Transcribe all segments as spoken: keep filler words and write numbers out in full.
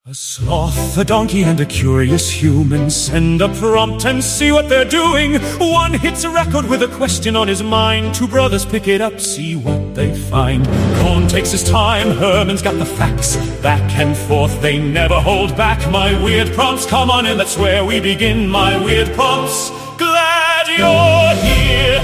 A sloth, a donkey, and a curious human send a prompt and see what they're doing. One hits a record with a question on his mind. Two brothers pick it up, see what they find. Cohn takes his time, Herman's got the facts. Back and forth, they never hold back. My weird prompts, come on in, that's where we begin. My weird prompts, glad you're here.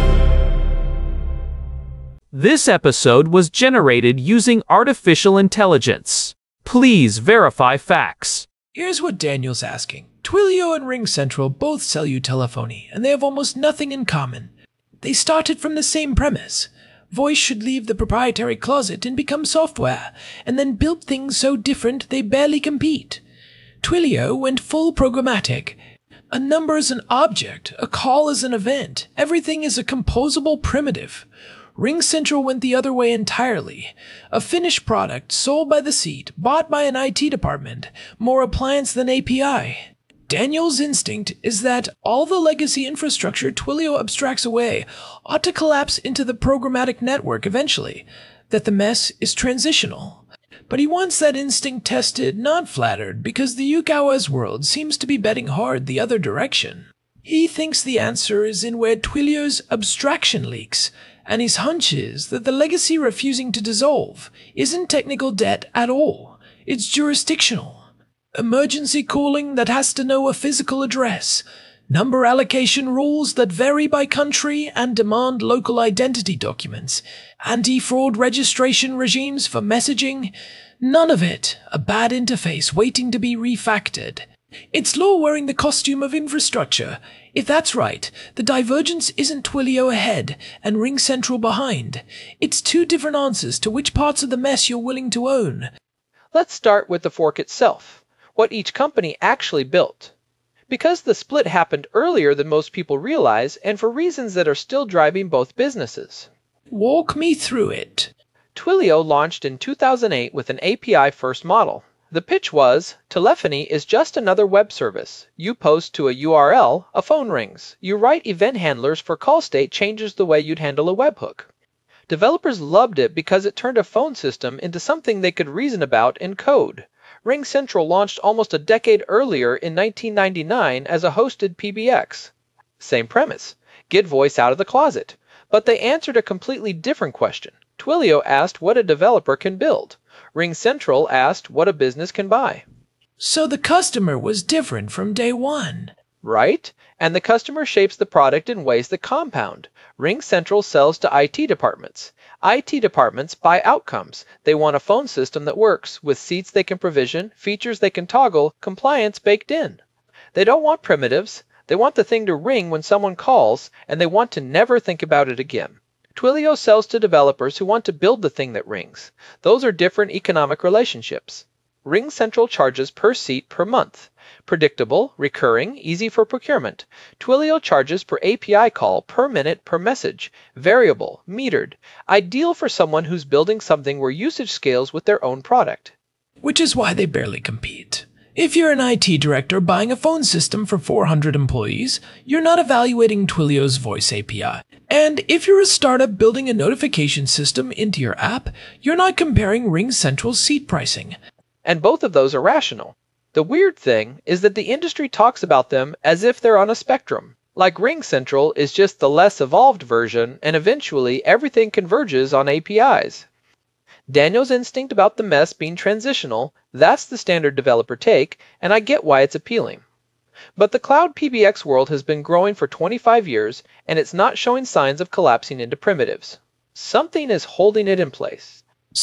This episode was generated using artificial intelligence. Please verify facts. Here's what Daniel's asking. Twilio and RingCentral both sell you telephony, and they have almost nothing in common. They started from the same premise. Voice should leave the proprietary closet and become software, and then build things so different they barely compete. Twilio went full programmatic. A number is an object, a call is an event, everything is a composable primitive. RingCentral went the other way entirely. A finished product, sold by the seat, bought by an I T department, more appliance than A P I. Daniel's instinct is that all the legacy infrastructure Twilio abstracts away ought to collapse into the programmatic network eventually, that the mess is transitional. But he wants that instinct tested, not flattered, because the Yukawa's world seems to be betting hard the other direction. He thinks the answer is in where Twilio's abstraction leaks, and his hunch is that the legacy refusing to dissolve isn't technical debt at all. It's jurisdictional. Emergency calling that has to know a physical address. Number allocation rules that vary by country and demand local identity documents. Anti-fraud registration regimes for messaging. None of it. A bad interface waiting to be refactored. It's law wearing the costume of infrastructure. If that's right, the divergence isn't Twilio ahead and RingCentral behind. It's two different answers to which parts of the mess you're willing to own. Let's start with the fork itself, what each company actually built. Because the split happened earlier than most people realize, and for reasons that are still driving both businesses. Walk me through it. Twilio launched in two thousand eight with an A P I-first model. The pitch was, telephony is just another web service. You post to a U R L, a phone rings. You write event handlers for call state changes the way you'd handle a webhook. Developers loved it because it turned a phone system into something they could reason about in code. RingCentral launched almost a decade earlier in nineteen ninety-nine as a hosted P B X. Same premise, get voice out of the closet. But they answered a completely different question. Twilio asked what a developer can build. RingCentral asked what a business can buy. So the customer was different from day one. Right? And the customer shapes the product in ways that compound. RingCentral sells to I T departments. I T departments buy outcomes. They want a phone system that works, with seats they can provision, features they can toggle, compliance baked in. They don't want primitives. They want the thing to ring when someone calls, and they want to never think about it again. Twilio sells to developers who want to build the thing that rings. Those are different economic relationships. RingCentral charges per seat per month. Predictable, recurring, easy for procurement. Twilio charges per A P I call, per minute, per message. Variable, metered. Ideal for someone who's building something where usage scales with their own product. Which is why they barely compete. If you're an I T director buying a phone system for four hundred employees, you're not evaluating Twilio's voice A P I. And if you're a startup building a notification system into your app, you're not comparing RingCentral's seat pricing. And both of those are rational. The weird thing is that the industry talks about them as if they're on a spectrum. Like RingCentral is just the less evolved version, and eventually everything converges on A P Is. Daniel's instinct about the mess being transitional, that's the standard developer take, and I get why it's appealing. But the cloud P B X world has been growing for twenty-five years, and it's not showing signs of collapsing into primitives. Something is holding it in place.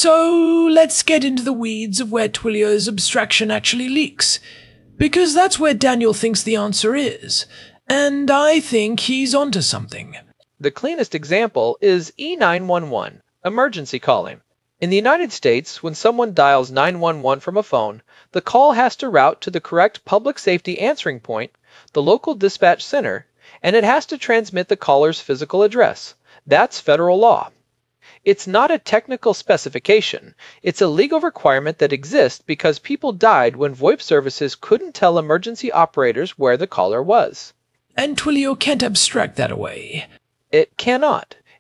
So let's get into the weeds of where Twilio's abstraction actually leaks. Because that's where Daniel thinks the answer is. And I think he's onto something. The cleanest example is E nine one one, emergency calling. In the United States, when someone dials nine one one from a phone, the call has to route to the correct public safety answering point, the local dispatch center, and it has to transmit the caller's physical address. That's federal law. It's not a technical specification. It's a legal requirement that exists because people died when VoIP services couldn't tell emergency operators where the caller was. And Twilio can't abstract that away. It cannot.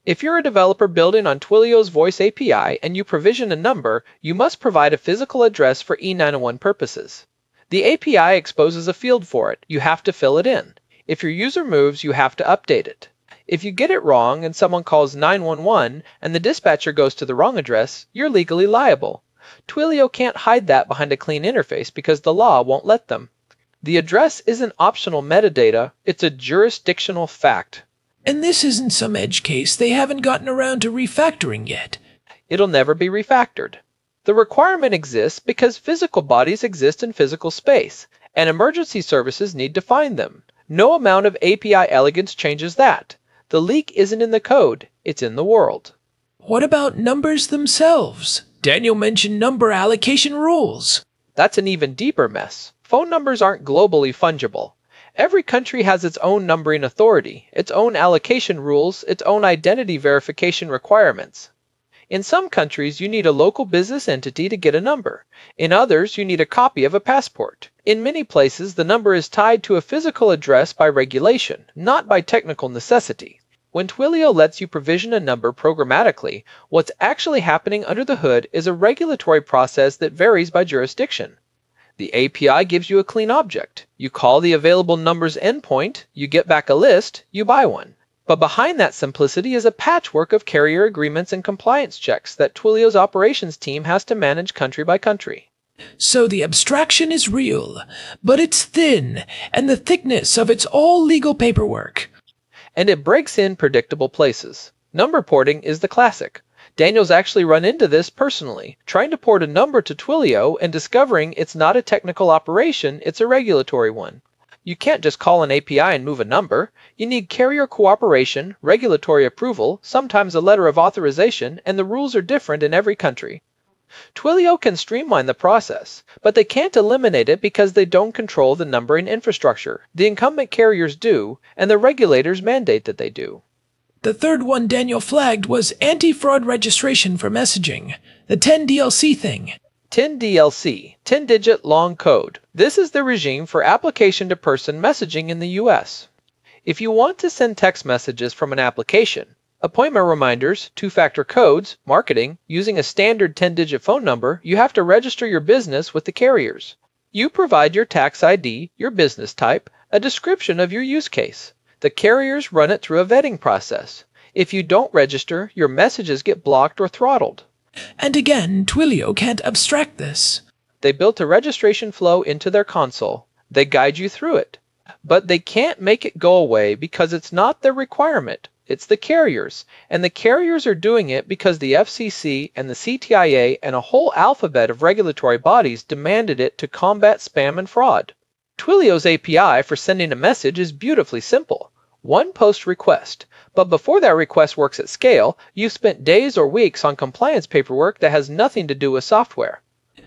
If you're a developer building on Twilio's voice A P I and you provision a number, you must provide a physical address for E nine oh one purposes. The A P I exposes a field for it. You have to fill it in. If your user moves, you have to update it. If you get it wrong and someone calls nine one one and the dispatcher goes to the wrong address, you're legally liable. Twilio can't hide that behind a clean interface because the law won't let them. The address isn't optional metadata, it's a jurisdictional fact. And this isn't some edge case they haven't gotten around to refactoring yet. It'll never be refactored. The requirement exists because physical bodies exist in physical space, and emergency services need to find them. No amount of A P I elegance changes that. The leak isn't in the code, it's in the world. What about numbers themselves? Daniel mentioned number allocation rules. That's an even deeper mess. Phone numbers aren't globally fungible. Every country has its own numbering authority, its own allocation rules, its own identity verification requirements. In some countries, you need a local business entity to get a number. In others, you need a copy of a passport. In many places, the number is tied to a physical address by regulation, not by technical necessity. When Twilio lets you provision a number programmatically, what's actually happening under the hood is a regulatory process that varies by jurisdiction. The A P I gives you a clean object. You call the available numbers endpoint, you get back a list, you buy one. But behind that simplicity is a patchwork of carrier agreements and compliance checks that Twilio's operations team has to manage country by country. So the abstraction is real, but it's thin, and the thickness of it's all legal paperwork. And it breaks in predictable places. Number porting is the classic. Daniel's actually run into this personally, trying to port a number to Twilio and discovering it's not a technical operation, it's a regulatory one. You can't just call an A P I and move a number. You need carrier cooperation, regulatory approval, sometimes a letter of authorization, and the rules are different in every country. Twilio can streamline the process, but they can't eliminate it because they don't control the numbering infrastructure. The incumbent carriers do, and the regulators mandate that they do. The third one Daniel flagged was anti-fraud registration for messaging, the ten D L C thing. ten D L C, ten-digit long code. This is the regime for application-to-person messaging in the U S. If you want to send text messages from an application, appointment reminders, two-factor codes, marketing, using a standard ten-digit phone number, you have to register your business with the carriers. You provide your tax I D, your business type, a description of your use case. The carriers run it through a vetting process. If you don't register, your messages get blocked or throttled. And again, Twilio can't abstract this. They built a registration flow into their console. They guide you through it. But they can't make it go away because it's not their requirement. It's the carriers. And the carriers are doing it because the F C C and the C T I A and a whole alphabet of regulatory bodies demanded it to combat spam and fraud. Twilio's A P I for sending a message is beautifully simple. One post request. But before that request works at scale, you've spent days or weeks on compliance paperwork that has nothing to do with software.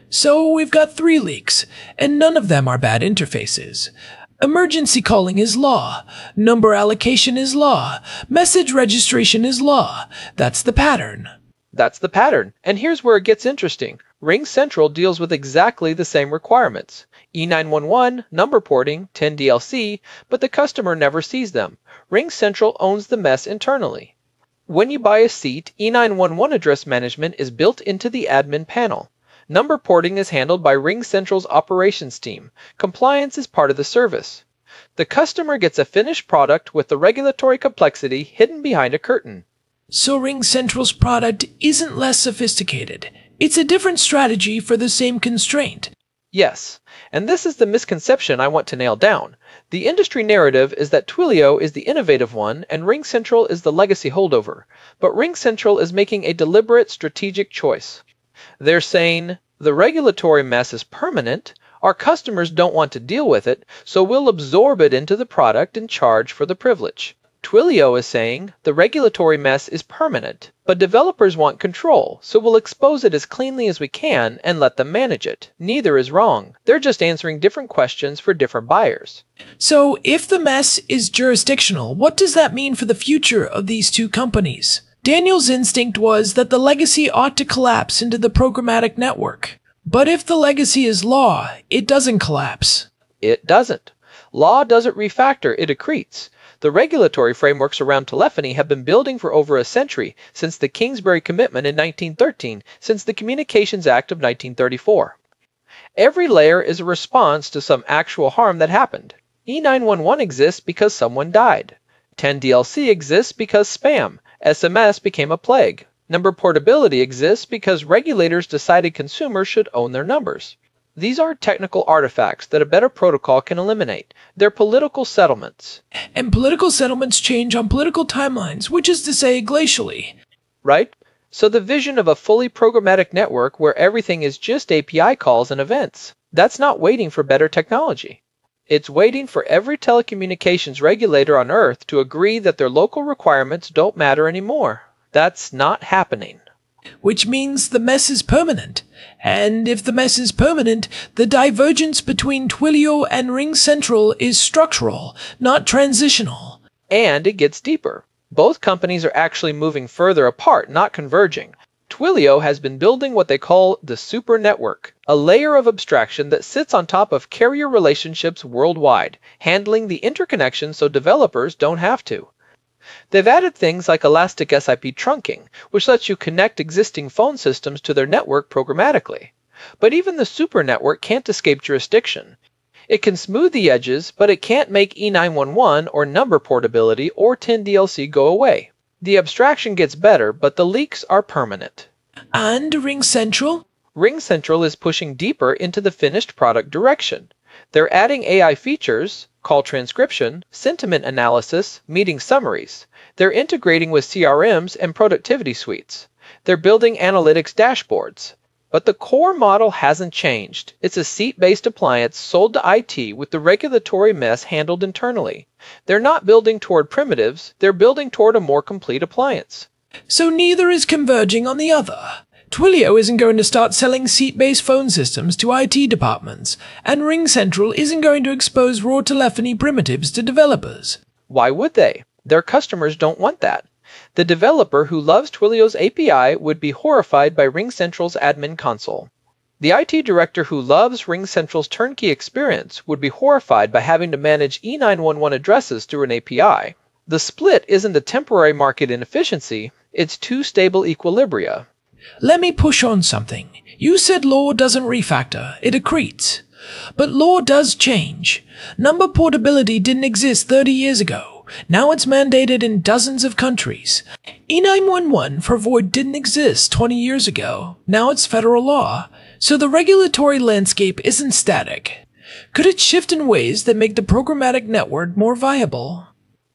So we've got three leaks, and none of them are bad interfaces. Emergency calling is law. Number allocation is law. Message registration is law. That's the pattern. That's the pattern. And here's where it gets interesting. RingCentral deals with exactly the same requirements. E nine one one, number porting, ten D L C, but the customer never sees them. RingCentral owns the mess internally. When you buy a seat, E nine one one address management is built into the admin panel. Number porting is handled by RingCentral's operations team. Compliance is part of the service. The customer gets a finished product with the regulatory complexity hidden behind a curtain. So RingCentral's product isn't less sophisticated. It's a different strategy for the same constraint. Yes, and this is the misconception I want to nail down. The industry narrative is that Twilio is the innovative one and RingCentral is the legacy holdover, but RingCentral is making a deliberate strategic choice. They're saying, the regulatory mess is permanent, our customers don't want to deal with it, so we'll absorb it into the product and charge for the privilege. Twilio is saying, the regulatory mess is permanent, but developers want control, so we'll expose it as cleanly as we can and let them manage it. Neither is wrong. They're just answering different questions for different buyers. So if the mess is jurisdictional, what does that mean for the future of these two companies? Daniel's instinct was that the legacy ought to collapse into the programmatic network. But if the legacy is law, it doesn't collapse. It doesn't. Law doesn't refactor, it accretes. The regulatory frameworks around telephony have been building for over a century, since the Kingsbury Commitment in nineteen thirteen, since the Communications Act of nineteen thirty-four. Every layer is a response to some actual harm that happened. E nine one one exists because someone died. ten D L C exists because spam, S M S became a plague. Number portability exists because regulators decided consumers should own their numbers. These are technical artifacts that a better protocol can eliminate. They're political settlements. And political settlements change on political timelines, which is to say glacially. Right? So the vision of a fully programmatic network where everything is just A P I calls and events, that's not waiting for better technology. It's waiting for every telecommunications regulator on Earth to agree that their local requirements don't matter anymore. That's not happening. Which means the mess is permanent. And if the mess is permanent, the divergence between Twilio and RingCentral is structural, not transitional. And it gets deeper. Both companies are actually moving further apart, not converging. Twilio has been building what they call the super network, a layer of abstraction that sits on top of carrier relationships worldwide, handling the interconnection so developers don't have to. They've added things like elastic S I P trunking, which lets you connect existing phone systems to their network programmatically. But even the super network can't escape jurisdiction. It can smooth the edges, but it can't make E nine one one or number portability or ten D L C go away. The abstraction gets better, but the leaks are permanent. And RingCentral? RingCentral is pushing deeper into the finished product direction. They're adding A I features, call transcription, sentiment analysis, meeting summaries. They're integrating with C R Ms and productivity suites. They're building analytics dashboards. But the core model hasn't changed. It's a seat-based appliance sold to I T with the regulatory mess handled internally. They're not building toward primitives, they're building toward a more complete appliance. So neither is converging on the other. Twilio isn't going to start selling seat-based phone systems to I T departments, and RingCentral isn't going to expose raw telephony primitives to developers. Why would they? Their customers don't want that. The developer who loves Twilio's A P I would be horrified by RingCentral's admin console. The I T director who loves RingCentral's turnkey experience would be horrified by having to manage E nine one one addresses through an A P I. The split isn't a temporary market inefficiency, it's two stable equilibria. Let me push on something. You said law doesn't refactor, it accretes. But law does change. Number portability didn't exist thirty years ago. Now it's mandated in dozens of countries. E nine one one for VoIP didn't exist twenty years ago. Now it's federal law. So the regulatory landscape isn't static. Could it shift in ways that make the programmatic network more viable?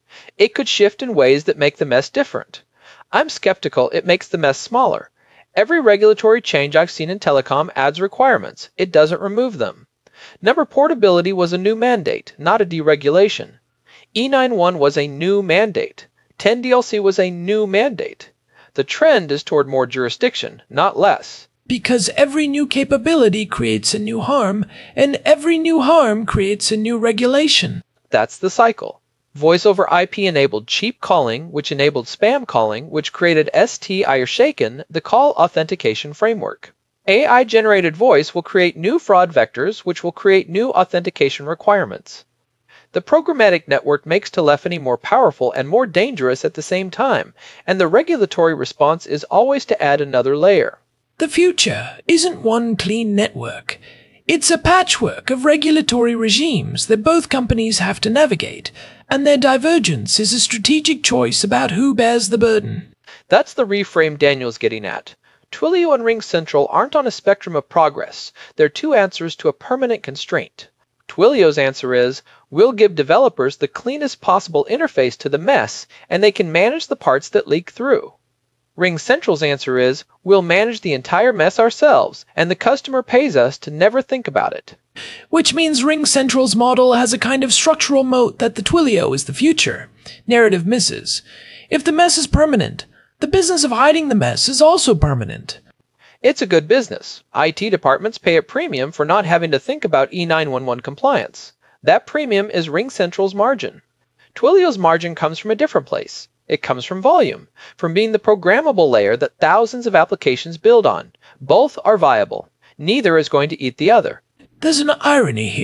It could shift in ways that make the mess different. I'm skeptical it makes the mess smaller. Every regulatory change I've seen in telecom adds requirements. It doesn't remove them. Number portability was a new mandate, not a deregulation. E nine one was a new mandate. ten D L C was a new mandate. The trend is toward more jurisdiction, not less. Because every new capability creates a new harm, and every new harm creates a new regulation. That's the cycle. Voice over I P enabled cheap calling, which enabled spam calling, which created S T Irshaken, the call authentication framework. A I-generated voice will create new fraud vectors, which will create new authentication requirements. The programmatic network makes telephony more powerful and more dangerous at the same time, and the regulatory response is always to add another layer. The future isn't one clean network. It's a patchwork of regulatory regimes that both companies have to navigate, and their divergence is a strategic choice about who bears the burden. That's the reframe Daniel's getting at. Twilio and RingCentral aren't on a spectrum of progress. They're two answers to a permanent constraint. Twilio's answer is, we'll give developers the cleanest possible interface to the mess, and they can manage the parts that leak through. RingCentral's answer is, we'll manage the entire mess ourselves, and the customer pays us to never think about it. Which means RingCentral's model has a kind of structural moat that the Twilio is the future. Narrative misses. If the mess is permanent, the business of hiding the mess is also permanent. It's a good business. I T departments pay a premium for not having to think about E nine one one compliance. That premium is RingCentral's margin. Twilio's margin comes from a different place. It comes from volume, from being the programmable layer that thousands of applications build on. Both are viable. Neither is going to eat the other. There's an irony here.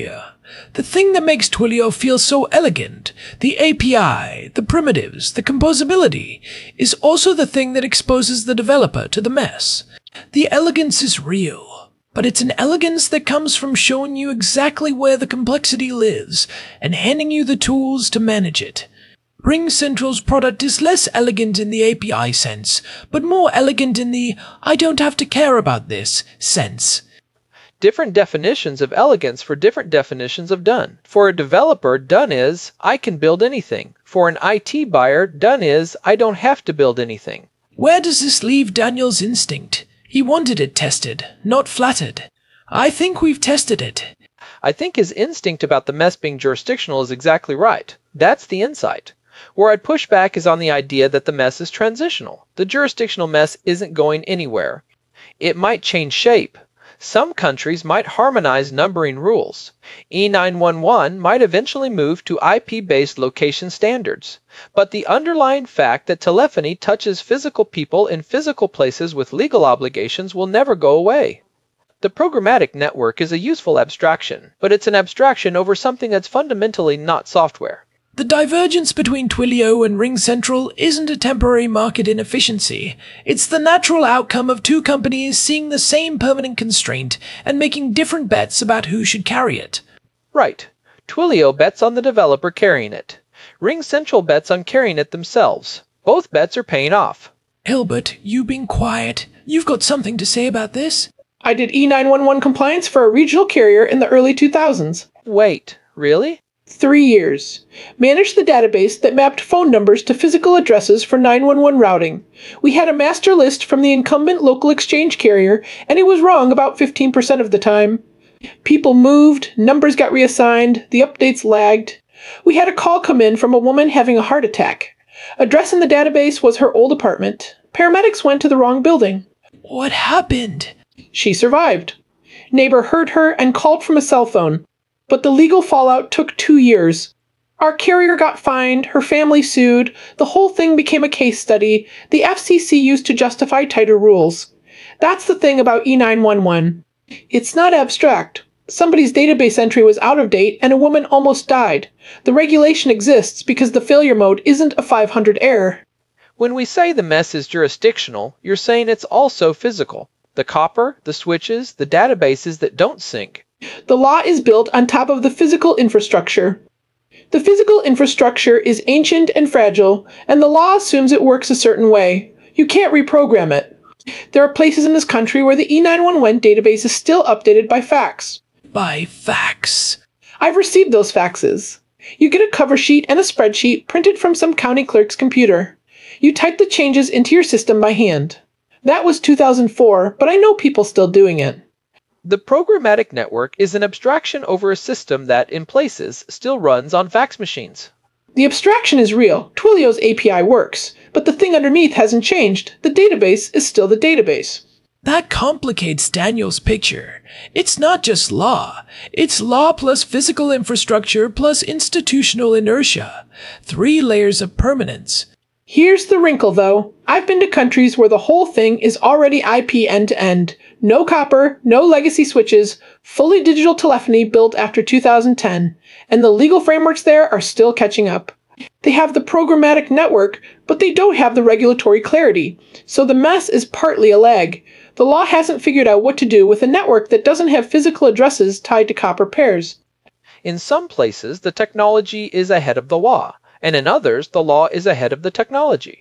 The thing that makes Twilio feel so elegant, the A P I, the primitives, the composability, is also the thing that exposes the developer to the mess. The elegance is real, but it's an elegance that comes from showing you exactly where the complexity lives and handing you the tools to manage it. RingCentral's product is less elegant in the A P I sense, but more elegant in the I don't have to care about this sense. Different definitions of elegance for different definitions of done. For a developer, done is, I can build anything. For an I T buyer, done is, I don't have to build anything. Where does this leave Daniel's instinct? He wanted it tested, not flattered. I think we've tested it. I think his instinct about the mess being jurisdictional is exactly right. That's the insight. Where I'd push back is on the idea that the mess is transitional. The jurisdictional mess isn't going anywhere. It might change shape. Some countries might harmonize numbering rules. E nine one one might eventually move to I P-based location standards. But the underlying fact that telephony touches physical people in physical places with legal obligations will never go away. The programmatic network is a useful abstraction, but it's an abstraction over something that's fundamentally not software. The divergence between Twilio and RingCentral isn't a temporary market inefficiency. It's the natural outcome of two companies seeing the same permanent constraint and making different bets about who should carry it. Right. Twilio bets on the developer carrying it. RingCentral bets on carrying it themselves. Both bets are paying off. Hilbert, you being quiet. You've got something to say about this? I did E nine one one compliance for a regional carrier in the early two thousands. Wait, really? Three years. Managed the database that mapped phone numbers to physical addresses for nine one one routing. We had a master list from the incumbent local exchange carrier, and it was wrong about fifteen percent of the time. People moved, numbers got reassigned, the updates lagged. We had a call come in from a woman having a heart attack. Address in the database was her old apartment. Paramedics went to the wrong building. What happened? She survived. Neighbor heard her and called from a cell phone. But the legal fallout took two years. Our carrier got fined, her family sued, the whole thing became a case study the F C C used to justify tighter rules. That's the thing about E nine one one. It's not abstract. Somebody's database entry was out of date and a woman almost died. The regulation exists because the failure mode isn't a five hundred error. When we say the mess is jurisdictional, you're saying it's also physical. The copper, the switches, the databases that don't sync. The law is built on top of the physical infrastructure. The physical infrastructure is ancient and fragile, and the law assumes it works a certain way. You can't reprogram it. There are places in this country where the E nine one one database is still updated by fax. By fax. I've received those faxes. You get a cover sheet and a spreadsheet printed from some county clerk's computer. You type the changes into your system by hand. That was two thousand four, but I know people still doing it. The programmatic network is an abstraction over a system that, in places, still runs on fax machines. The abstraction is real. Twilio's A P I works, but the thing underneath hasn't changed. The database is still the database. That complicates Daniel's picture. It's not just law. It's law plus physical infrastructure plus institutional inertia. Three layers of permanence. Here's the wrinkle, though. I've been to countries where the whole thing is already I P end-to-end. No copper, no legacy switches, fully digital telephony built after two thousand ten, and the legal frameworks there are still catching up. They have the programmatic network, but they don't have the regulatory clarity, so the mess is partly a lag. The law hasn't figured out what to do with a network that doesn't have physical addresses tied to copper pairs. In some places, the technology is ahead of the law, and in others, the law is ahead of the technology.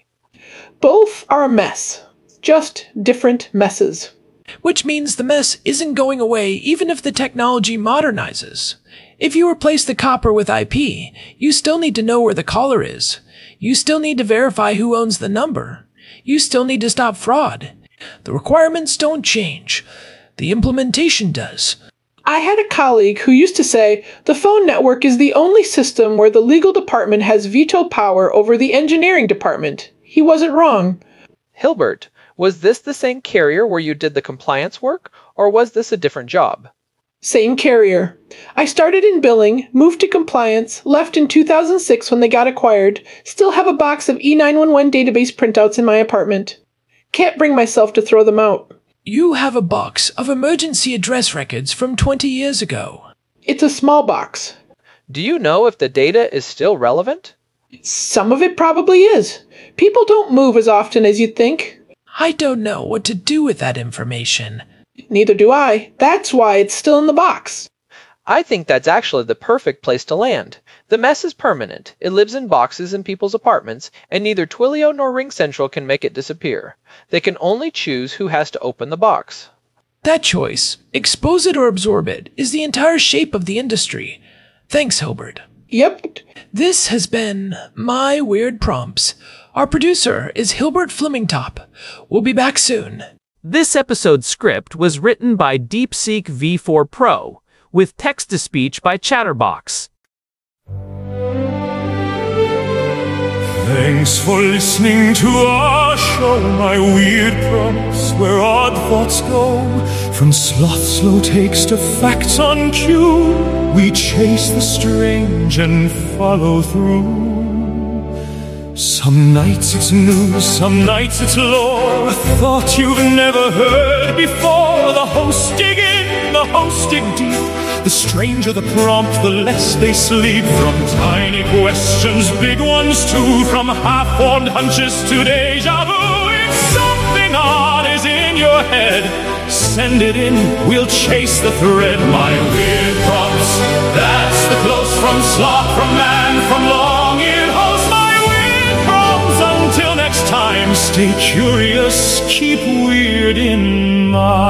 Both are a mess, just different messes. Which means the mess isn't going away even if the technology modernizes. If you replace the copper with I P, you still need to know where the caller is. You still need to verify who owns the number. You still need to stop fraud. The requirements don't change. The implementation does. I had a colleague who used to say the phone network is the only system where the legal department has veto power over the engineering department. He wasn't wrong. Hilbert, was this the same carrier where you did the compliance work, or was this a different job? Same carrier. I started in billing, moved to compliance, left in two thousand six when they got acquired, still have a box of E nine one one database printouts in my apartment. Can't bring myself to throw them out. You have a box of emergency address records from twenty years ago. It's a small box. Do you know if the data is still relevant? Some of it probably is. People don't move as often as you'd think. I don't know what to do with that information. Neither do I. That's why it's still in the box. I think that's actually the perfect place to land. The mess is permanent. It lives in boxes in people's apartments, and neither Twilio nor RingCentral can make it disappear. They can only choose who has to open the box. That choice, expose it or absorb it, is the entire shape of the industry. Thanks, Hilbert. Yep. This has been My Weird Prompts. Our producer is Hilbert Flemingtop. We'll be back soon. This episode's script was written by DeepSeek V four Pro, with text-to-speech by Chatterbox. Thanks for listening to our show, My Weird Prompts, where odd thoughts go. From sloth slow takes to facts on cue, we chase the strange and follow through. Some nights it's news, some nights it's lore, a thought you've never heard before. The hosts dig in, the hosts dig deep. The stranger the prompt, the less they sleep. From tiny questions, big ones too. From half-formed hunches to deja vu. If something odd is in your head, send it in, we'll chase the thread. My Weird Prompts, that's the close from sloth, from man, from long-eared host. My Weird Prompts, until next time, stay curious, keep weird in mind.